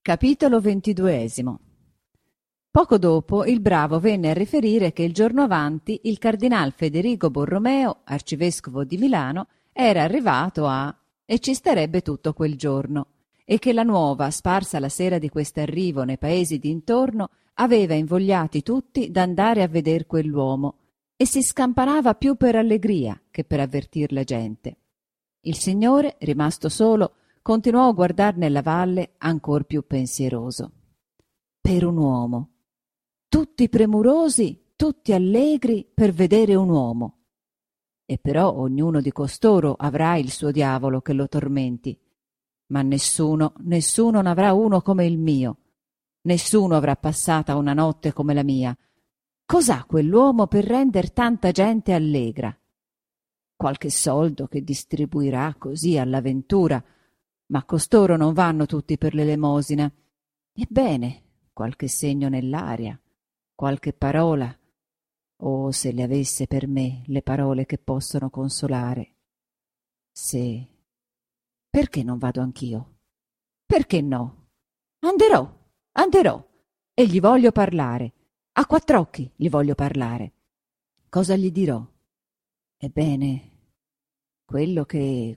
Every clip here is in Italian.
Capitolo 22. Poco dopo il bravo venne a riferire che il giorno avanti il cardinal Federigo Borromeo, arcivescovo di Milano, era arrivato e ci starebbe tutto quel giorno, e che la nuova, sparsa la sera di quest'arrivo nei paesi d'intorno, aveva invogliati tutti d'andare a veder quell'uomo, e si scampanava più per allegria che per avvertir la gente. Il signore, rimasto solo, continuò a guardar nella valle ancor più pensieroso. Per un uomo, tutti premurosi, tutti allegri per vedere un uomo. E però ognuno di costoro avrà il suo diavolo che lo tormenti, ma nessuno n'avrà uno come il mio, nessuno avrà passata una notte come la mia. Cos'ha quell'uomo per render tanta gente allegra? Qualche soldo che distribuirà così all'avventura, ma costoro non vanno tutti per l'elemosina. Ebbene, qualche segno nell'aria, qualche parola. Oh, se le avesse per me le parole che possono consolare. Se... Perché non vado anch'io? Perché no? Anderò, e gli voglio parlare. A quattr'occhi gli voglio parlare. Cosa gli dirò? Ebbene, quello che...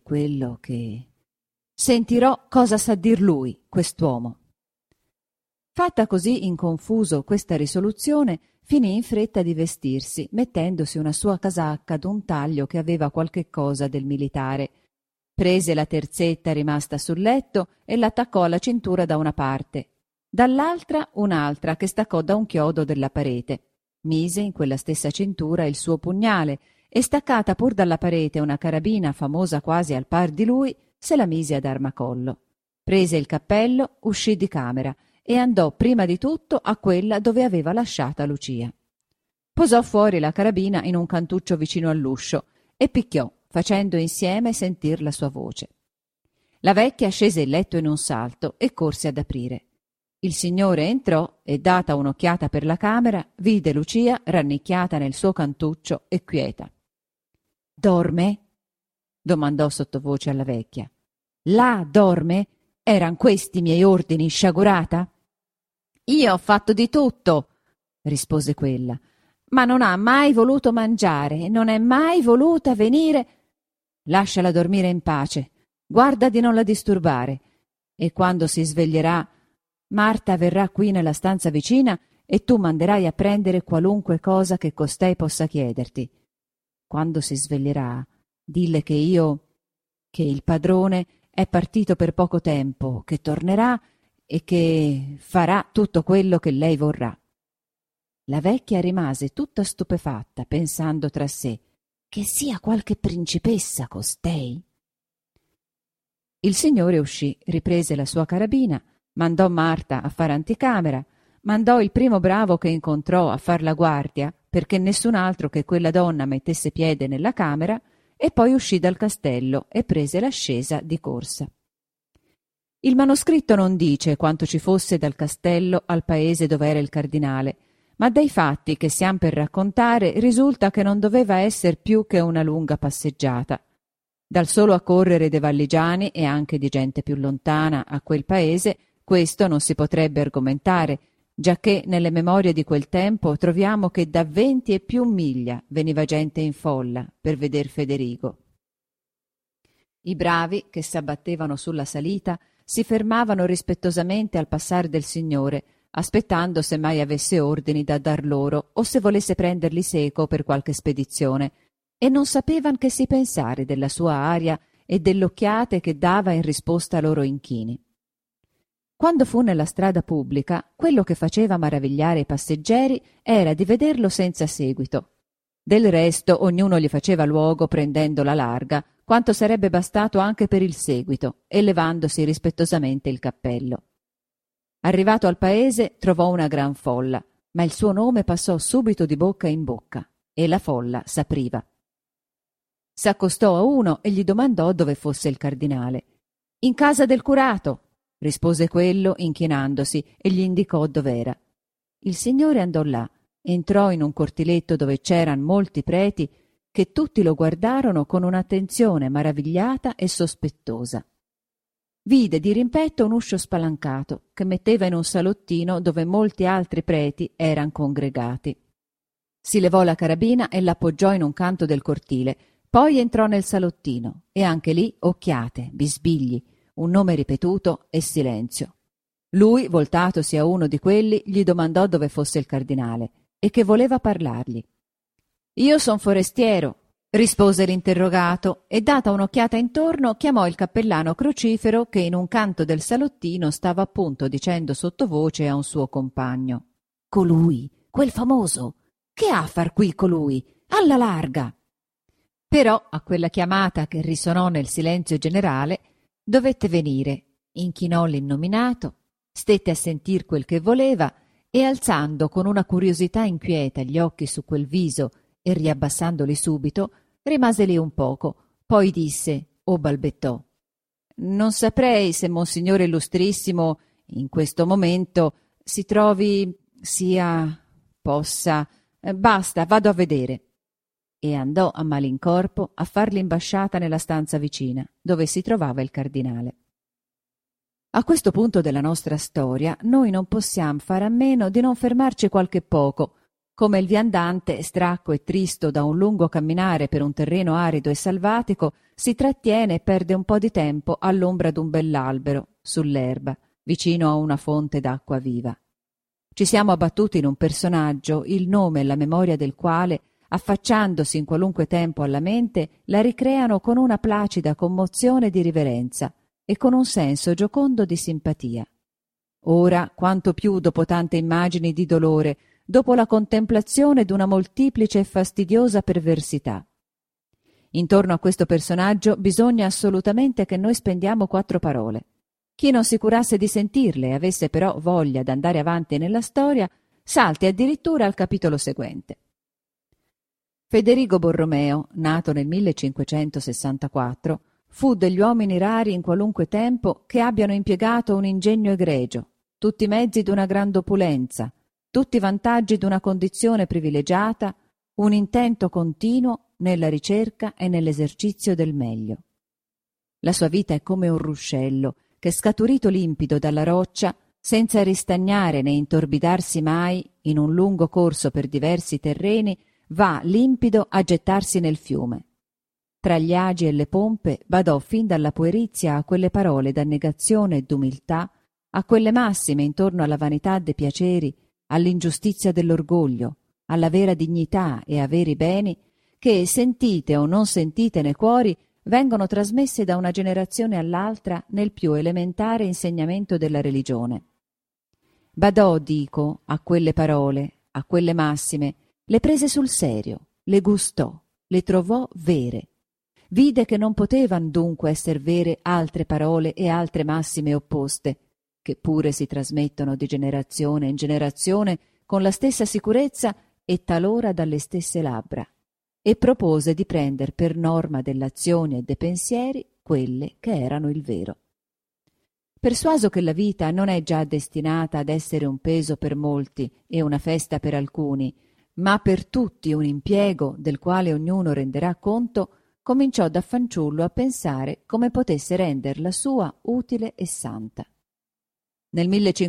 Sentirò cosa sa dir lui, quest'uomo. Fatta così in confuso questa risoluzione, finì in fretta di vestirsi, mettendosi una sua casacca d'un taglio che aveva qualche cosa del militare. Prese la terzetta rimasta sul letto e l'attaccò alla cintura da una parte, dall'altra un'altra che staccò da un chiodo della parete. Mise in quella stessa cintura il suo pugnale e, staccata pur dalla parete una carabina famosa quasi al par di lui, se la mise ad armacollo. Prese il cappello, uscì di camera e andò prima di tutto a quella dove aveva lasciata Lucia. Posò fuori la carabina in un cantuccio vicino all'uscio e picchiò, facendo insieme sentir la sua voce. La vecchia scese il letto in un salto e corse ad aprire. Il signore entrò e, data un'occhiata per la camera, vide Lucia rannicchiata nel suo cantuccio e quieta. «Dorme?» domandò sottovoce alla vecchia. «Là dorme? Eran questi i miei ordini, sciagurata?» «Io ho fatto di tutto», rispose quella, «ma non ha mai voluto mangiare, non è mai voluta venire...» «Lasciala dormire in pace, guarda di non la disturbare, e quando si sveglierà Marta verrà qui nella stanza vicina e tu manderai a prendere qualunque cosa che costei possa chiederti. Quando si sveglierà, dille che il padrone è partito per poco tempo, che tornerà e che farà tutto quello che lei vorrà». La vecchia rimase tutta stupefatta, pensando tra sé: «Che sia qualche principessa costei?» Il signore uscì, riprese la sua carabina, mandò Marta a fare anticamera, mandò il primo bravo che incontrò a far la guardia, perché nessun altro che quella donna mettesse piede nella camera, e poi uscì dal castello e prese l'ascesa di corsa. Il manoscritto non dice quanto ci fosse dal castello al paese dove era il cardinale, ma dai fatti che siam per raccontare risulta che non doveva esser più che una lunga passeggiata. Dal solo accorrere dei valligiani e anche di gente più lontana a quel paese, questo non si potrebbe argomentare, giacché nelle memorie di quel tempo troviamo che da 20 e più miglia veniva gente in folla per veder Federigo. I bravi che s'abbattevano sulla salita si fermavano rispettosamente al passare del signore, aspettando se mai avesse ordini da dar loro o se volesse prenderli seco per qualche spedizione, e non sapevan che si pensare della sua aria e delle occhiate che dava in risposta ai loro inchini. Quando fu nella strada pubblica, quello che faceva maravigliare i passeggeri era di vederlo senza seguito. Del resto ognuno gli faceva luogo prendendola larga, quanto sarebbe bastato anche per il seguito, e levandosi rispettosamente il cappello. Arrivato al paese trovò una gran folla, ma il suo nome passò subito di bocca in bocca, e la folla s'apriva. S'accostò a uno e gli domandò dove fosse il cardinale. «In casa del curato», rispose quello inchinandosi, e gli indicò dov'era. Il signore andò là, entrò in un cortiletto dove c'eran molti preti, che tutti lo guardarono con un'attenzione maravigliata e sospettosa. vide di rimpetto un uscio spalancato che metteva in un salottino dove molti altri preti eran congregati. Si levò la carabina e l'appoggiò in un canto del cortile, poi entrò nel salottino e anche lì occhiate, bisbigli, un nome ripetuto e silenzio. Lui, voltatosi a uno di quelli, gli domandò dove fosse il cardinale e che voleva parlargli. «Io son forestiero», rispose l'interrogato, e data un'occhiata intorno chiamò il cappellano Crocifero che in un canto del salottino stava appunto dicendo sottovoce a un suo compagno: «Colui, quel famoso! Che ha a far qui colui? Alla larga!» Però a quella chiamata che risonò nel silenzio generale dovette venire, inchinò l'innominato, stette a sentir quel che voleva e, alzando con una curiosità inquieta gli occhi su quel viso e riabbassandoli subito, rimase lì un poco, poi disse o balbettò: «Non saprei se Monsignore Illustrissimo in questo momento si trovi, possa. Basta, vado a vedere». E andò a malincorpo a far l'imbasciata nella stanza vicina, dove si trovava il cardinale. A questo punto della nostra storia noi non possiamo fare a meno di non fermarci qualche poco, come il viandante, stracco e tristo da un lungo camminare per un terreno arido e salvatico, si trattiene e perde un po' di tempo all'ombra d'un bell'albero, sull'erba, vicino a una fonte d'acqua viva. Ci siamo abbattuti in un personaggio, il nome e la memoria del quale, affacciandosi in qualunque tempo alla mente, la ricreano con una placida commozione di riverenza e con un senso giocondo di simpatia. Ora, quanto più dopo tante immagini di dolore, dopo la contemplazione d'una moltiplice e fastidiosa perversità. Intorno a questo personaggio bisogna assolutamente che noi spendiamo 4 parole. Chi non si curasse di sentirle e avesse però voglia d'andare avanti nella storia, salti addirittura al capitolo seguente. Federigo Borromeo, nato nel 1564, fu degli uomini rari in qualunque tempo che abbiano impiegato un ingegno egregio, tutti i mezzi d'una grande opulenza, tutti i vantaggi d'una condizione privilegiata, un intento continuo nella ricerca e nell'esercizio del meglio. La sua vita è come un ruscello che, scaturito limpido dalla roccia, senza ristagnare né intorbidarsi mai, in un lungo corso per diversi terreni, va limpido a gettarsi nel fiume. Tra gli agi e le pompe badò fin dalla puerizia a quelle parole d'annegazione e d'umiltà, a quelle massime intorno alla vanità dei piaceri, all'ingiustizia dell'orgoglio, alla vera dignità e a veri beni, che, sentite o non sentite nei cuori, vengono trasmesse da una generazione all'altra nel più elementare insegnamento della religione. Badò, dico, a quelle parole, a quelle massime, le prese sul serio, le gustò, le trovò vere. Vide che non potevan dunque esser vere altre parole e altre massime opposte, che pure si trasmettono di generazione in generazione con la stessa sicurezza e talora dalle stesse labbra, e propose di prender per norma dell'azione e dei pensieri quelle che erano il vero. Persuaso che la vita non è già destinata ad essere un peso per molti e una festa per alcuni, ma per tutti un impiego del quale ognuno renderà conto, cominciò da fanciullo a pensare come potesse render la sua utile e santa. Nel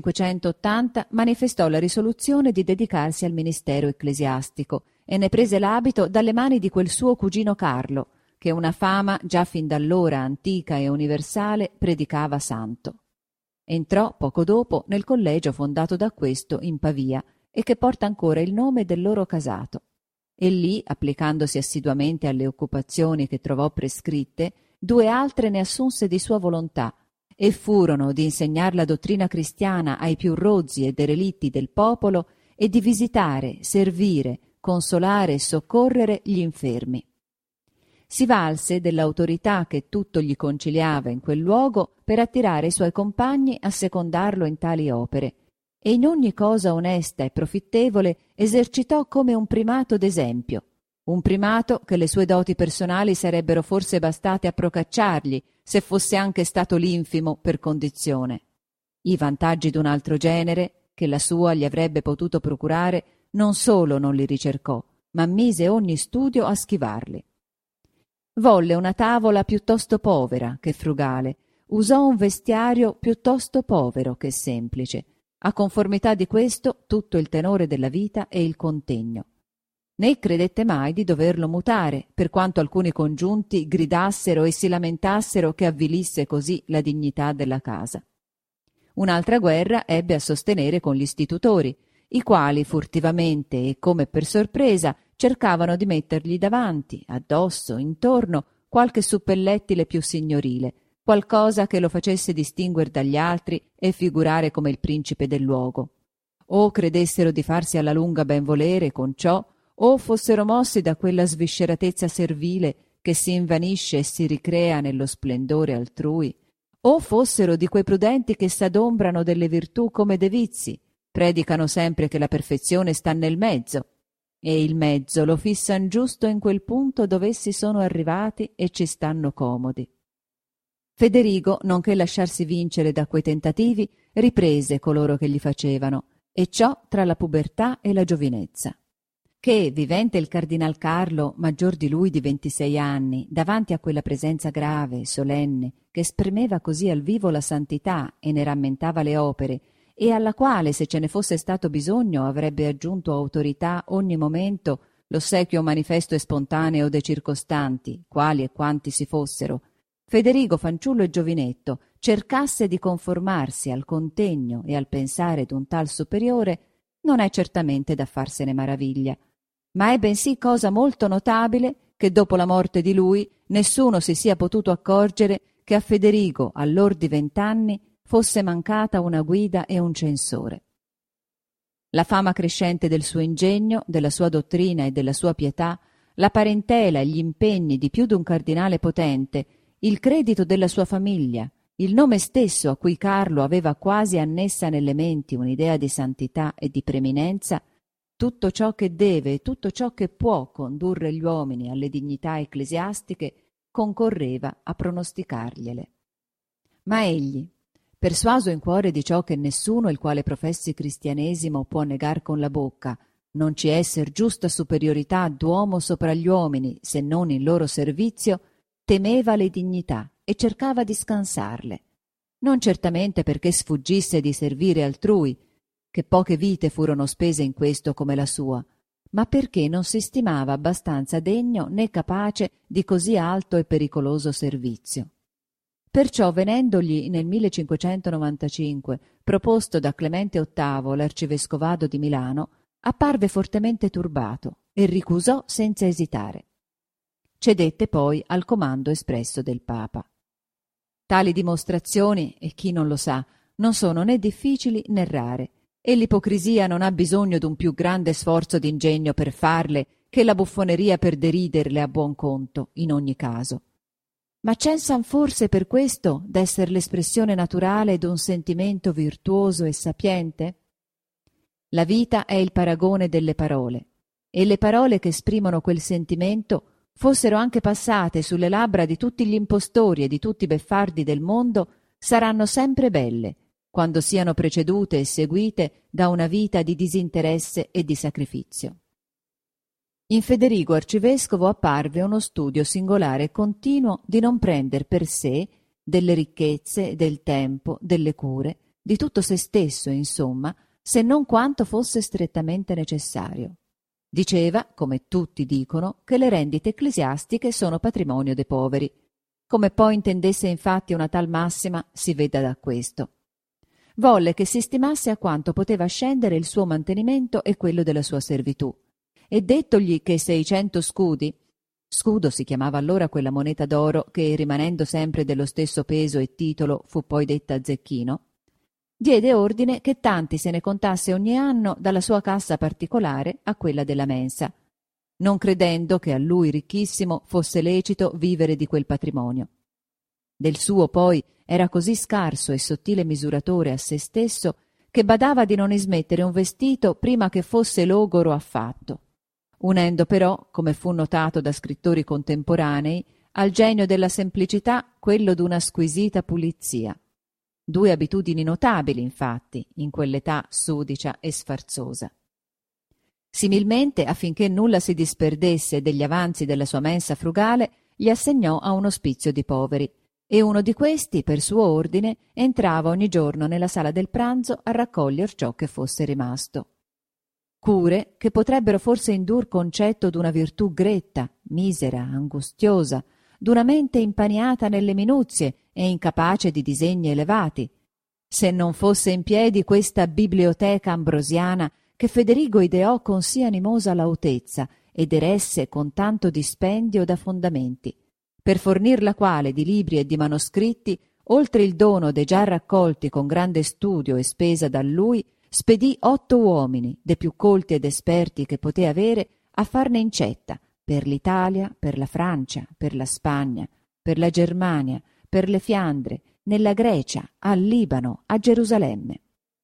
1580 manifestò la risoluzione di dedicarsi al ministero ecclesiastico e ne prese l'abito dalle mani di quel suo cugino Carlo, che una fama già fin d'allora antica e universale predicava santo. Entrò poco dopo nel collegio fondato da questo in Pavia e che porta ancora il nome del loro casato. E lì, applicandosi assiduamente alle occupazioni che trovò prescritte, 2 altre ne assunse di sua volontà, e furono di insegnar la dottrina cristiana ai più rozzi e derelitti del popolo e di visitare, servire, consolare e soccorrere gli infermi. Si valse dell'autorità che tutto gli conciliava in quel luogo per attirare i suoi compagni a secondarlo in tali opere, e in ogni cosa onesta e profittevole esercitò come un primato d'esempio, un primato che le sue doti personali sarebbero forse bastate a procacciargli, se fosse anche stato l'infimo per condizione. I vantaggi d'un altro genere, che la sua gli avrebbe potuto procurare, non solo non li ricercò, ma mise ogni studio a schivarli. Volle una tavola piuttosto povera che frugale, usò un vestiario piuttosto povero che semplice, a conformità di questo tutto il tenore della vita e il contegno. Né credette mai di doverlo mutare, per quanto alcuni congiunti gridassero e si lamentassero che avvilisse così la dignità della casa. Un'altra guerra ebbe a sostenere con gli istitutori, i quali furtivamente e come per sorpresa cercavano di mettergli davanti, addosso, intorno, qualche suppellettile più signorile, qualcosa che lo facesse distinguere dagli altri e figurare come il principe del luogo. O credessero di farsi alla lunga ben volere con ciò, o fossero mossi da quella svisceratezza servile che si invanisce e si ricrea nello splendore altrui, o fossero di quei prudenti che s'adombrano delle virtù come dei vizi, predicano sempre che la perfezione sta nel mezzo, e il mezzo lo fissan giusto in quel punto dove essi sono arrivati e ci stanno comodi. Federigo, nonché lasciarsi vincere da quei tentativi, riprese coloro che gli facevano, e ciò tra la pubertà e la giovinezza. Che, vivente il cardinal Carlo, maggior di lui di 26 anni, davanti a quella presenza grave e solenne, che esprimeva così al vivo la santità e ne rammentava le opere, e alla quale, se ce ne fosse stato bisogno, avrebbe aggiunto autorità ogni momento l'ossequio manifesto e spontaneo dei circostanti, quali e quanti si fossero, Federigo, fanciullo e giovinetto, cercasse di conformarsi al contegno e al pensare d'un tal superiore, non è certamente da farsene maraviglia, ma è bensì cosa molto notabile che dopo la morte di lui nessuno si sia potuto accorgere che a Federigo, allor di 20 anni, fosse mancata una guida e un censore. La fama crescente del suo ingegno, della sua dottrina e della sua pietà, la parentela e gli impegni di più d'un cardinale potente, il credito della sua famiglia, il nome stesso a cui Carlo aveva quasi annessa nelle menti un'idea di santità e di preeminenza, tutto ciò che deve e tutto ciò che può condurre gli uomini alle dignità ecclesiastiche concorreva a pronosticargliele. Ma egli, persuaso in cuore di ciò che nessuno il quale professi cristianesimo può negar con la bocca, non ci esser giusta superiorità d'uomo sopra gli uomini se non in loro servizio, temeva le dignità e cercava di scansarle, non certamente perché sfuggisse di servire altrui, che poche vite furono spese in questo come la sua, ma perché non si stimava abbastanza degno né capace di così alto e pericoloso servizio. Perciò, venendogli nel 1595 proposto da Clemente VIII l'arcivescovado di Milano, apparve fortemente turbato e ricusò senza esitare. Cedette poi al comando espresso del Papa. Tali dimostrazioni, e chi non lo sa, non sono né difficili né rare, e l'ipocrisia non ha bisogno d'un più grande sforzo d'ingegno per farle che la buffoneria per deriderle a buon conto, in ogni caso. Ma censan forse per questo d'esser l'espressione naturale d'un sentimento virtuoso e sapiente? La vita è il paragone delle parole, e le parole che esprimono quel sentimento fossero anche passate sulle labbra di tutti gli impostori e di tutti i beffardi del mondo, saranno sempre belle, quando siano precedute e seguite da una vita di disinteresse e di sacrificio. In Federigo arcivescovo apparve uno studio singolare e continuo di non prender per sé delle ricchezze, del tempo, delle cure, di tutto se stesso, insomma, se non quanto fosse strettamente necessario. Diceva, come tutti dicono, che le rendite ecclesiastiche sono patrimonio dei poveri. Come poi intendesse infatti una tal massima si veda da questo. Volle che si stimasse a quanto poteva scendere il suo mantenimento e quello della sua servitù, e dettogli che 600 scudi, scudo si chiamava allora quella moneta d'oro che, rimanendo sempre dello stesso peso e titolo, fu poi detta zecchino, diede ordine che tanti se ne contasse ogni anno dalla sua cassa particolare a quella della mensa, non credendo che a lui ricchissimo fosse lecito vivere di quel patrimonio. Del suo poi era così scarso e sottile misuratore a se stesso che badava di non ismettere un vestito prima che fosse logoro affatto, unendo però, come fu notato da scrittori contemporanei, al genio della semplicità quello d'una squisita pulizia. Due abitudini notabili, infatti, in quell'età sudicia e sfarzosa. Similmente, affinché nulla si disperdesse degli avanzi della sua mensa frugale, gli assegnò a un ospizio di poveri, e uno di questi, per suo ordine, entrava ogni giorno nella sala del pranzo a raccoglier ciò che fosse rimasto. Cure che potrebbero forse indur concetto d'una virtù gretta, misera, angustiosa, d'una mente impaniata nelle minuzie e incapace di disegni elevati, se non fosse in piedi questa biblioteca ambrosiana che Federigo ideò con sì animosa lautezza ed eresse con tanto dispendio da fondamenti, per fornir la quale di libri e di manoscritti, oltre il dono de già raccolti con grande studio e spesa da lui, spedì 8 uomini, de più colti ed esperti che poté avere, a farne incetta, per l'Italia, per la Francia, per la Spagna, per la Germania, per le Fiandre, nella Grecia, al Libano, a Gerusalemme.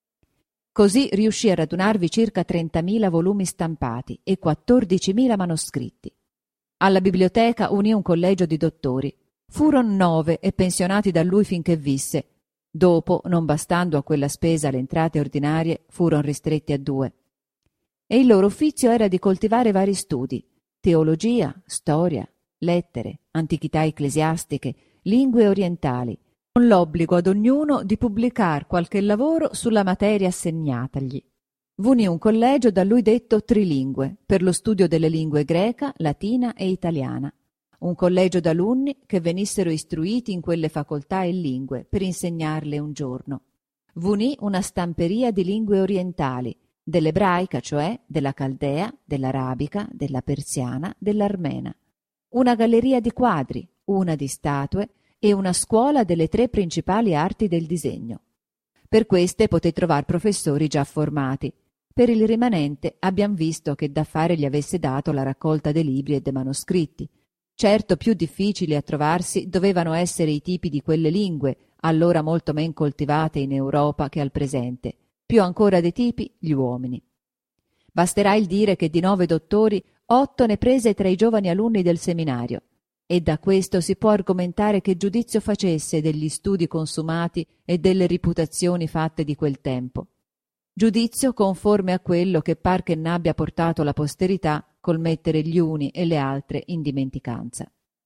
Così riuscì a radunarvi circa 30.000 volumi stampati e 14.000 manoscritti. Alla biblioteca unì un collegio di dottori. Furono 9 e pensionati da lui finché visse. Dopo, non bastando a quella spesa le entrate ordinarie, furono ristretti a 2. E il loro uffizio era di coltivare vari studi: teologia, storia, lettere, antichità ecclesiastiche, lingue orientali, con l'obbligo ad ognuno di pubblicar qualche lavoro sulla materia assegnatagli. V'unì un collegio da lui detto trilingue, per lo studio delle lingue greca, latina e italiana, un collegio d'alunni che venissero istruiti in quelle facoltà e lingue per insegnarle un giorno. V'unì una stamperia di lingue orientali, dell'ebraica, cioè della caldea, dell'arabica, della persiana, dell'armena, una galleria di quadri, una di statue e una scuola delle 3 principali arti del disegno. Per queste poté trovar professori già formati. Per il rimanente abbiam visto che da fare gli avesse dato la raccolta dei libri e dei manoscritti. Certo più difficili a trovarsi dovevano essere i tipi di quelle lingue, allora molto men coltivate in Europa che al presente, più ancora dei tipi gli uomini. Basterà il dire che di 9 dottori 8 ne prese tra i giovani alunni del seminario, e da questo si può argomentare che giudizio facesse degli studi consumati e delle riputazioni fatte di quel tempo. Giudizio conforme a quello che par che n'abbia portato la posterità col mettere gli uni e le altre in dimenticanza.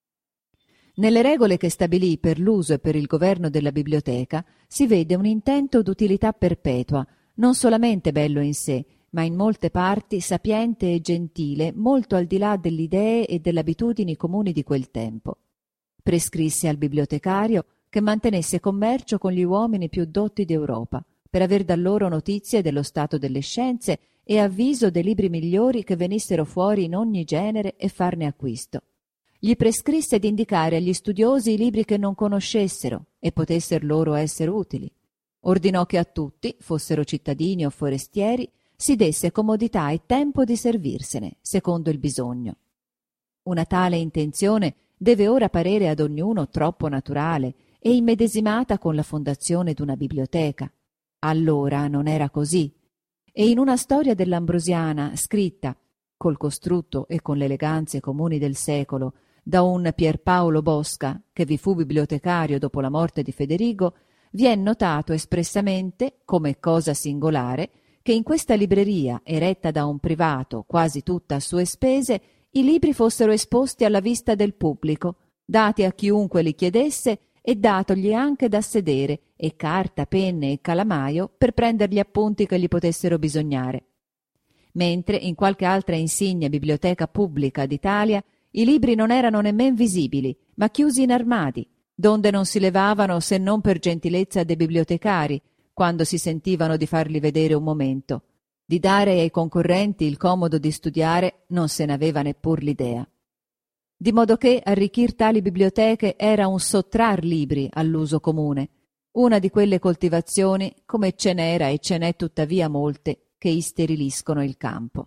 Nelle regole che stabilì per l'uso e per il governo della biblioteca si vede un intento d'utilità perpetua, non solamente bello in sé, ma in molte parti sapiente e gentile, molto al di là delle idee e delle abitudini comuni di quel tempo. Prescrisse al bibliotecario che mantenesse commercio con gli uomini più dotti d'Europa, per aver da loro notizie dello stato delle scienze e avviso dei libri migliori che venissero fuori in ogni genere e farne acquisto. Gli prescrisse d'indicare agli studiosi i libri che non conoscessero e potesser loro essere utili. Ordinò che a tutti, fossero cittadini o forestieri, si desse comodità e tempo di servirsene, secondo il bisogno. Una tale intenzione deve ora parere ad ognuno troppo naturale e immedesimata con la fondazione d'una biblioteca. Allora non era così, e in una storia dell'Ambrosiana scritta, col costrutto e con le eleganze comuni del secolo, da un Pierpaolo Bosca, che vi fu bibliotecario dopo la morte di Federigo, vi è notato espressamente, come cosa singolare, che in questa libreria, eretta da un privato quasi tutta a sue spese, i libri fossero esposti alla vista del pubblico, dati a chiunque li chiedesse e datogli anche da sedere, e carta, penne e calamaio per prender gli appunti che gli potessero bisognare. Mentre in qualche altra insigne biblioteca pubblica d'Italia i libri non erano nemmen visibili, ma chiusi in armadi, donde non si levavano se non per gentilezza dei bibliotecari, quando si sentivano di farli vedere un momento. Di dare ai concorrenti il comodo di studiare non se n'aveva neppur l'idea. Di modo che arricchir tali biblioteche era un sottrar libri all'uso comune, una di quelle coltivazioni, come ce n'era e ce n'è tuttavia molte, che isteriliscono il campo.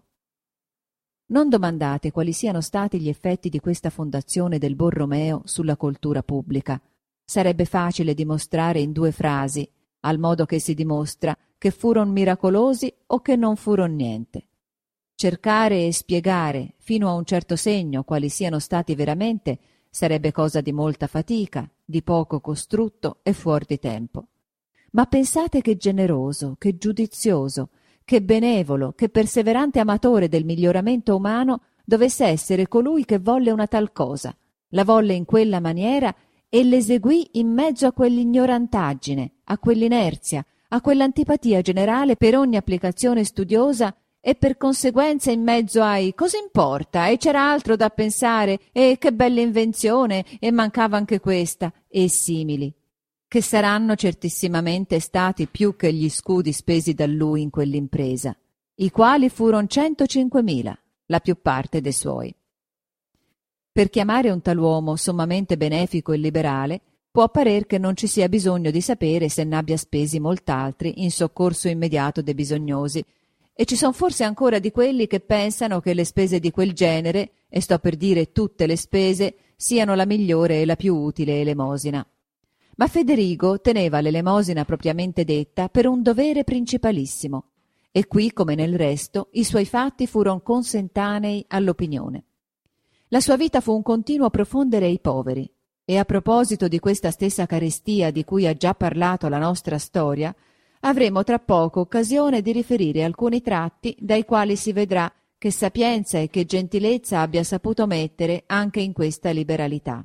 Non domandate quali siano stati gli effetti di questa fondazione del Borromeo sulla cultura pubblica. Sarebbe facile dimostrare in 2 frasi, al modo che si dimostra che furon miracolosi o che non furon niente. Cercare e spiegare fino a un certo segno quali siano stati veramente sarebbe cosa di molta fatica, di poco costrutto e fuor di tempo. Ma pensate che generoso, che giudizioso, che benevolo, che perseverante amatore del miglioramento umano dovesse essere colui che volle una tal cosa, la volle in quella maniera e l'eseguì in mezzo a quell'ignorantaggine, a quell'inerzia, a quell'antipatia generale per ogni applicazione studiosa e per conseguenza in mezzo ai «cosa importa? E c'era altro da pensare? E che bella invenzione! E mancava anche questa!» e simili, che saranno certissimamente stati più che gli scudi spesi da lui in quell'impresa, i quali furono 105.000, la più parte dei suoi. Per chiamare un tal uomo sommamente benefico e liberale, può parer che non ci sia bisogno di sapere se n'abbia spesi molt'altri in soccorso immediato dei bisognosi, e ci son forse ancora di quelli che pensano che le spese di quel genere, e sto per dire tutte le spese, siano la migliore e la più utile elemosina. Ma Federigo teneva l'elemosina propriamente detta per un dovere principalissimo, e qui, come nel resto, i suoi fatti furono consentanei all'opinione. La sua vita fu un continuo profondere ai poveri, e a proposito di questa stessa carestia di cui ha già parlato la nostra storia, avremo tra poco occasione di riferire alcuni tratti dai quali si vedrà che sapienza e che gentilezza abbia saputo mettere anche in questa liberalità.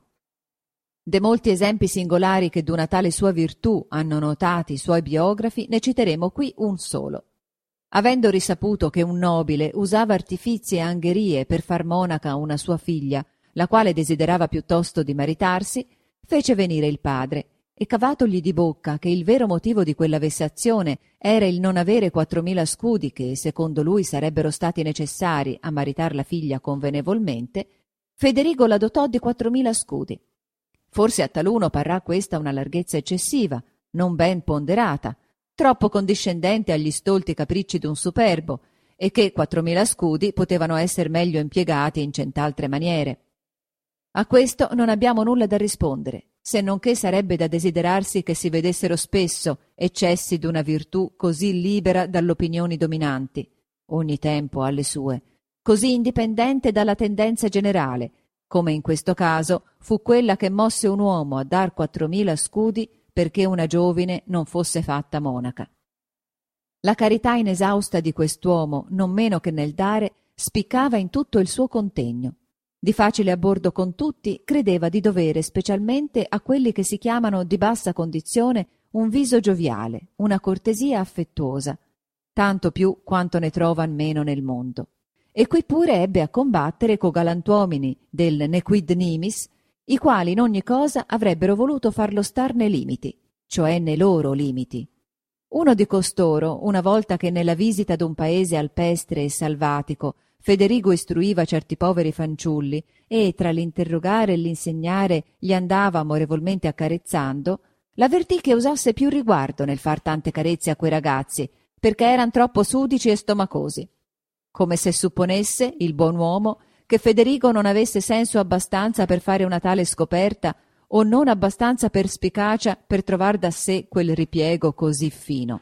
De molti esempi singolari che d'una tale sua virtù hanno notati i suoi biografi, ne citeremo qui un solo. Avendo risaputo che un nobile usava artifizi e angherie per far monaca a una sua figlia, la quale desiderava piuttosto di maritarsi, fece venire il padre, e cavatogli di bocca che il vero motivo di quella vessazione era il non avere 4.000 scudi che, secondo lui, sarebbero stati necessari a maritar la figlia convenevolmente, Federigo la dotò di 4.000 scudi. Forse a taluno parrà questa una larghezza eccessiva, non ben ponderata, troppo condiscendente agli stolti capricci d'un superbo, e che 4.000 scudi potevano essere meglio impiegati in cent'altre maniere. A questo non abbiamo nulla da rispondere, se non che sarebbe da desiderarsi che si vedessero spesso eccessi d'una virtù così libera dalle opinioni dominanti, ogni tempo alle sue, così indipendente dalla tendenza generale, come in questo caso fu quella che mosse un uomo a dar 4.000 scudi perché una giovine non fosse fatta monaca. La carità inesausta di quest'uomo, non meno che nel dare, spiccava in tutto il suo contegno. Di facile abbordo con tutti, credeva di dovere specialmente a quelli che si chiamano di bassa condizione un viso gioviale, una cortesia affettuosa, tanto più quanto ne trovan meno nel mondo. E qui pure ebbe a combattere co galantuomini del nequid nimis, i quali in ogni cosa avrebbero voluto farlo star nei limiti, cioè nei loro limiti. Uno di costoro, una volta che nella visita d'un paese alpestre e salvatico Federigo istruiva certi poveri fanciulli e tra l'interrogare e l'insegnare gli andava amorevolmente accarezzando, l'avvertì che usasse più riguardo nel far tante carezze a quei ragazzi, perché eran troppo sudici e stomacosi. Come se supponesse, il buon uomo, che Federigo non avesse senso abbastanza per fare una tale scoperta o non abbastanza perspicacia per trovar da sé quel ripiego così fino.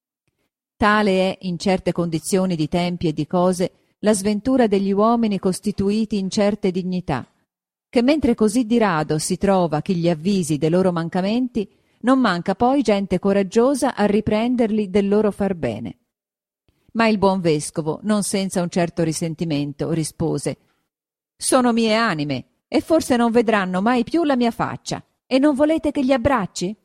Tale è, in certe condizioni di tempi e di cose, la sventura degli uomini costituiti in certe dignità, che mentre così di rado si trova chi gli avvisi dei loro mancamenti, non manca poi gente coraggiosa a riprenderli del loro far bene. Ma il buon vescovo, non senza un certo risentimento, rispose: «Sono mie anime, e forse non vedranno mai più la mia faccia, e non volete che li abbracci?»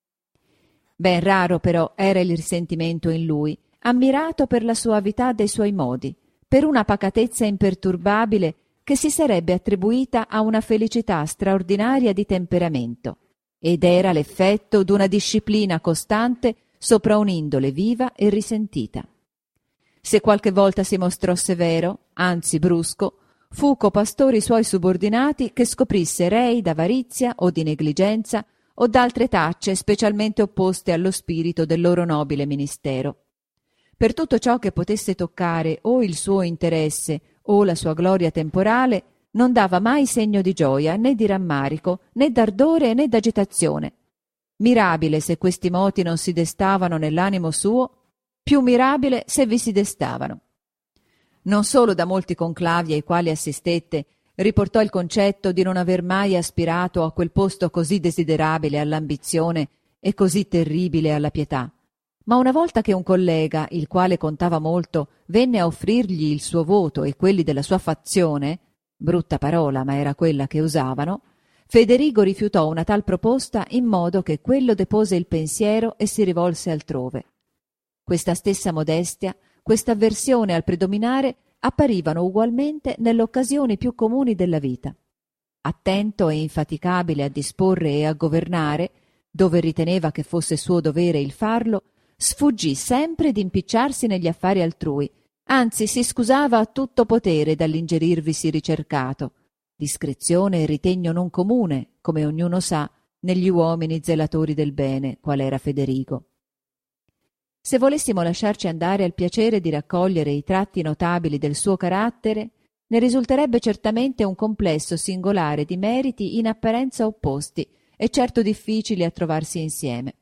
Ben raro però era il risentimento in lui, ammirato per la soavità dei suoi modi, per una pacatezza imperturbabile che si sarebbe attribuita a una felicità straordinaria di temperamento, ed era l'effetto d'una disciplina costante sopra un'indole viva e risentita. Se qualche volta si mostrò severo, anzi brusco, fu co pastori suoi subordinati che scoprisse rei d'avarizia o di negligenza o d'altre tacce specialmente opposte allo spirito del loro nobile ministero. Per tutto ciò che potesse toccare o il suo interesse o la sua gloria temporale, non dava mai segno di gioia, né di rammarico, né d'ardore né d'agitazione. Mirabile se questi moti non si destavano nell'animo suo, più mirabile se vi si destavano. Non solo da molti conclavi ai quali assistette riportò il concetto di non aver mai aspirato a quel posto così desiderabile all'ambizione e così terribile alla pietà, ma una volta che un collega, il quale contava molto, venne a offrirgli il suo voto e quelli della sua fazione, brutta parola ma era quella che usavano, Federigo rifiutò una tal proposta in modo che quello depose il pensiero e si rivolse altrove. Questa stessa modestia, questa avversione al predominare apparivano ugualmente nelle occasioni più comuni della vita. Attento e infaticabile a disporre e a governare, dove riteneva che fosse suo dovere il farlo, sfuggì sempre d'impicciarsi negli affari altrui, anzi si scusava a tutto potere dall'ingerirvisi ricercato. Discrezione e ritegno non comune, come ognuno sa, negli uomini zelatori del bene, qual era Federigo. Se volessimo lasciarci andare al piacere di raccogliere i tratti notabili del suo carattere, ne risulterebbe certamente un complesso singolare di meriti in apparenza opposti e certo difficili a trovarsi insieme.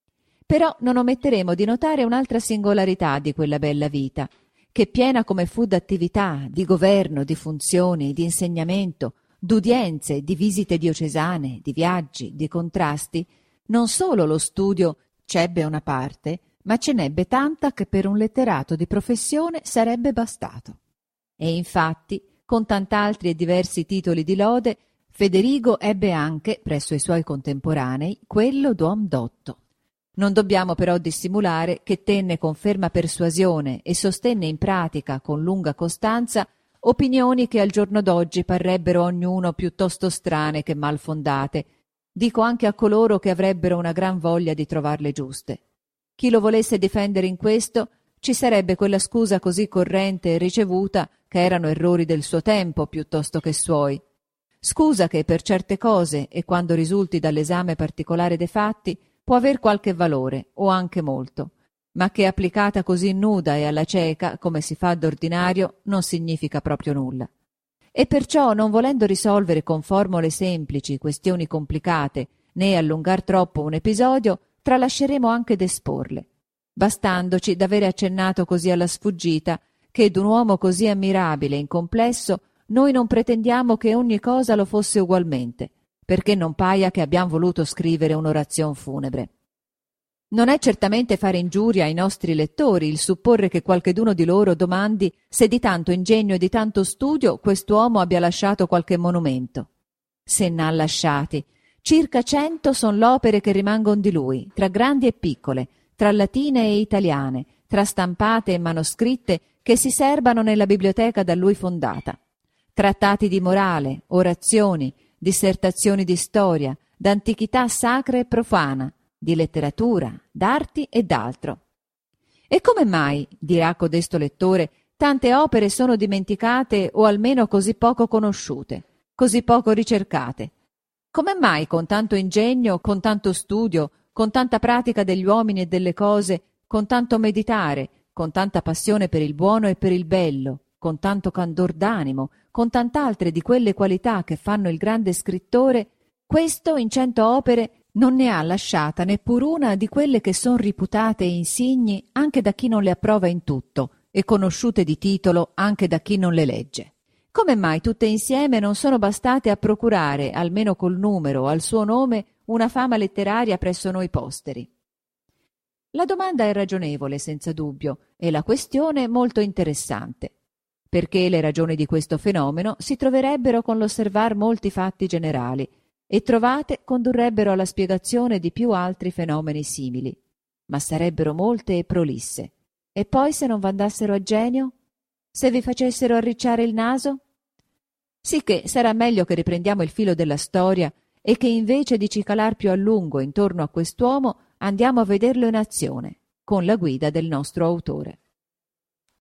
Però non ometteremo di notare un'altra singolarità di quella bella vita, che piena come fu d'attività, di governo, di funzioni, di insegnamento, d'udienze, di visite diocesane, di viaggi, di contrasti, non solo lo studio c'ebbe una parte, ma ce n'ebbe tanta che per un letterato di professione sarebbe bastato. E infatti, con tant'altri e diversi titoli di lode, Federigo ebbe anche, presso i suoi contemporanei, quello d'uom dotto. Non dobbiamo però dissimulare che tenne con ferma persuasione e sostenne in pratica con lunga costanza opinioni che al giorno d'oggi parrebbero ognuno piuttosto strane che mal fondate, dico anche a coloro che avrebbero una gran voglia di trovarle giuste. Chi lo volesse difendere in questo, ci sarebbe quella scusa così corrente e ricevuta che erano errori del suo tempo piuttosto che suoi. Scusa che per certe cose, e quando risulti dall'esame particolare dei fatti, può aver qualche valore, o anche molto, ma che applicata così nuda e alla cieca, come si fa d'ordinario, non significa proprio nulla. E perciò, non volendo risolvere con formule semplici questioni complicate, né allungar troppo un episodio, tralasceremo anche d'esporle, bastandoci d'avere accennato così alla sfuggita che d'un uomo così ammirabile in complesso noi non pretendiamo che ogni cosa lo fosse ugualmente, perché non paia che abbiam voluto scrivere un'orazione funebre. Non è certamente fare ingiuria ai nostri lettori il supporre che qualcheduno di loro domandi se di tanto ingegno e di tanto studio quest'uomo abbia lasciato qualche monumento. Se n'ha lasciati. Circa 100 son l'opere che rimangon di lui, tra grandi e piccole, tra latine e italiane, tra stampate e manoscritte che si serbano nella biblioteca da lui fondata. Trattati di morale, orazioni, dissertazioni di storia, d'antichità sacra e profana, di letteratura, d'arti e d'altro. E come mai, dirà codesto lettore, tante opere sono dimenticate o almeno così poco conosciute, così poco ricercate? Come mai con tanto ingegno, con tanto studio, con tanta pratica degli uomini e delle cose, con tanto meditare, con tanta passione per il buono e per il bello, con tanto candor d'animo, con tant'altre di quelle qualità che fanno il grande scrittore, questo in 100 opere non ne ha lasciata neppur una di quelle che son riputate insigni anche da chi non le approva in tutto e conosciute di titolo anche da chi non le legge? Come mai tutte insieme non sono bastate a procurare, almeno col numero, al suo nome, una fama letteraria presso noi posteri? La domanda è ragionevole, senza dubbio, e la questione molto interessante, perché le ragioni di questo fenomeno si troverebbero con l'osservar molti fatti generali, e trovate condurrebbero alla spiegazione di più altri fenomeni simili, ma sarebbero molte e prolisse. E poi se non v'andassero a genio? Se vi facessero arricciare il naso? Sicché sarà meglio che riprendiamo il filo della storia e che invece di cicalar più a lungo intorno a quest'uomo andiamo a vederlo in azione, con la guida del nostro autore.